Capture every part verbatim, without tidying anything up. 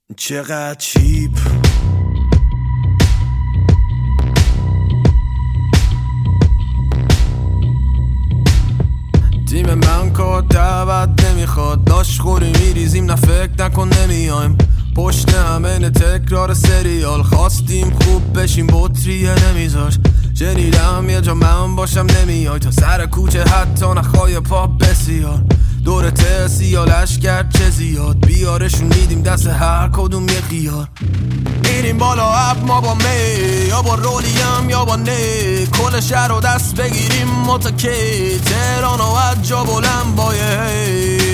چقدر چیپ تیم من کار دعوت نمیخواد، داشت خوری میریزیم نه فکر نکن نمیایم، پشت همه تکرار سریال، خواستیم خوب بشیم بطریه نمیذاش، شنیدم یه جا من باشم نمیای، تا سر کوچه حتی نخوای پا بسیار، دور تسیالش کرد چه زیاد، بیارشون میدیم دست هر کدوم یه خیار، میریم بالا اب ما با می یا با رولیم یا با نی، کل شهر رو دست بگیریم متکی، تهران و از جا بلند بایه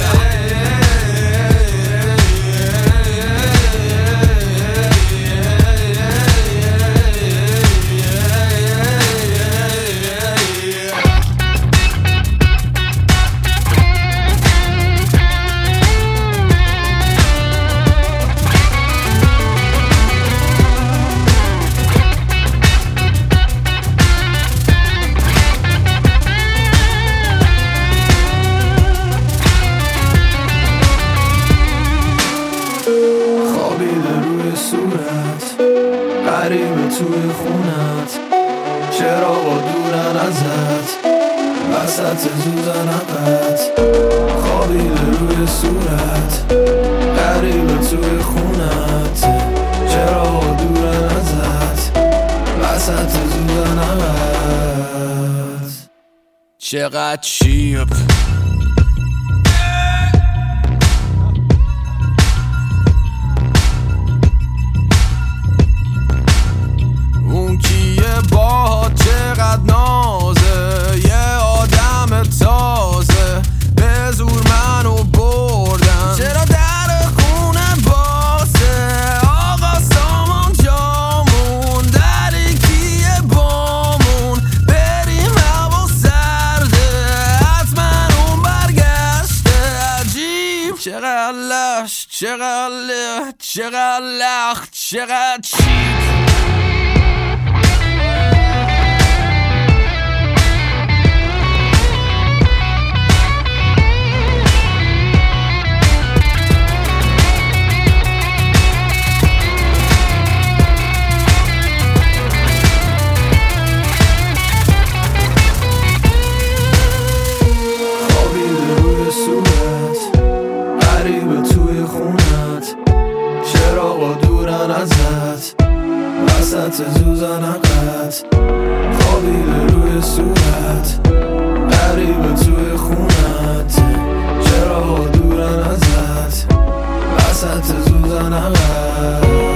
غریبه توی خونت، چرا با دورن ازت وسط زوزنقت، خوابیده روی صورت، غریبه توی خونت، چرا با دورن ازت وسط زوزنقت. چقدر چیپ با چقدر نازه، یه آدم تازه به زور منو بردن، چرا در خونه باسه، آقا سامان جامون دری کیه بامون، بریم هوا سرده حتما اون برگشته، عجیب چقدر لش چقدر له چقدر لخ چقدر چیپ. وسط زوزنقت خوابیده روی صورت، غریبه توی خونت، چرا دورن ازت وسط زوزنقت.